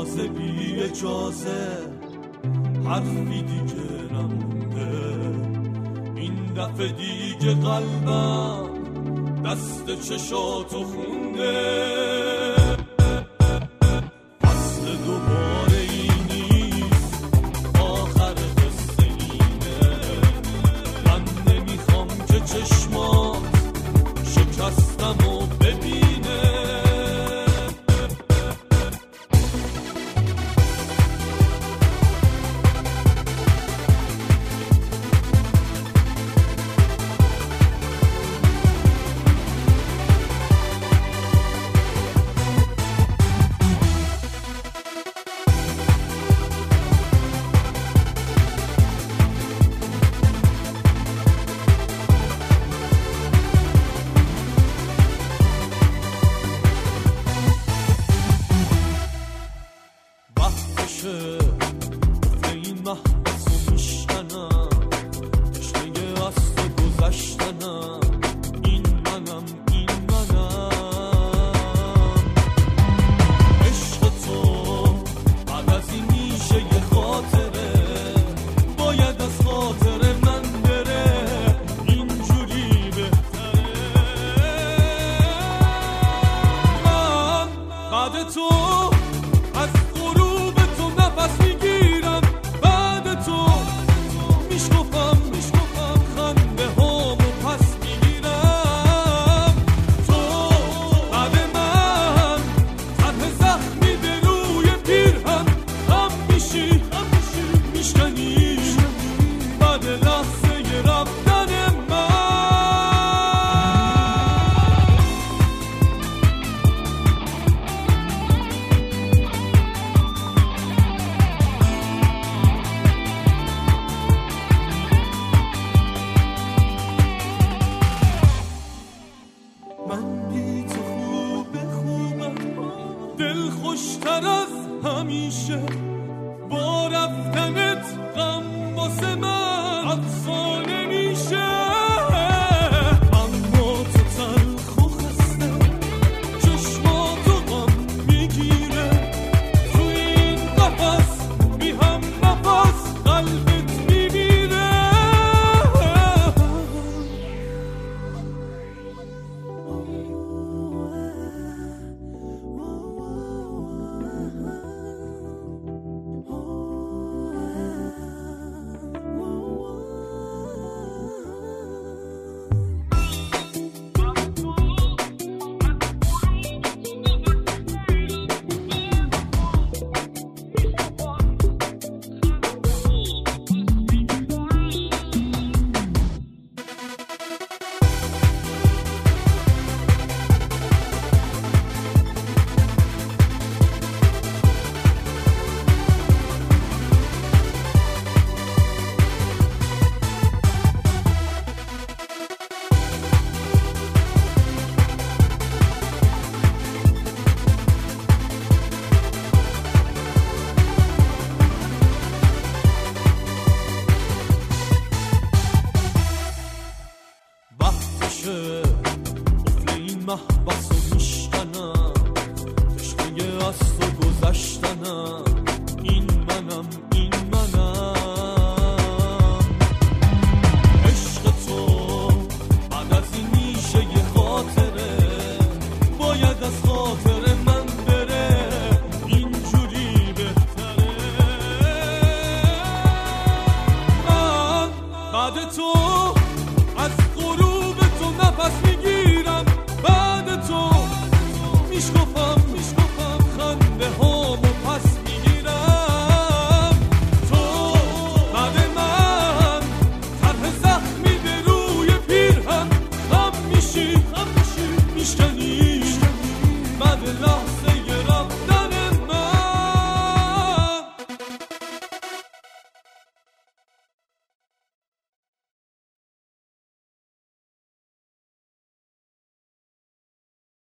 تازه بی اجازه حرفی دیگه نمونده، این دفعه دیگه قلبم دست چشاتو خونده. فصل دوباره ای نیست، آخر قصه اینه، من نمیخوام که چشمات شکستمو ببینه. این محبسو میشکنم، تشنه از تو گذشتنم، این منم عشق تو بعد از این میشه یه خاطره، باید از خاطر من بره، اینجوری بهتره. من بعد تو از غروب تو نفس میگیرم، بعد تو میشکفم خنده هامو پس میگیرم. تو بعد من طرح زخمی به روی پیرهن هم میشی میشکنی بعد لحظه رفتن من. من بی تو خوبم، دل خوشتر از همیشه.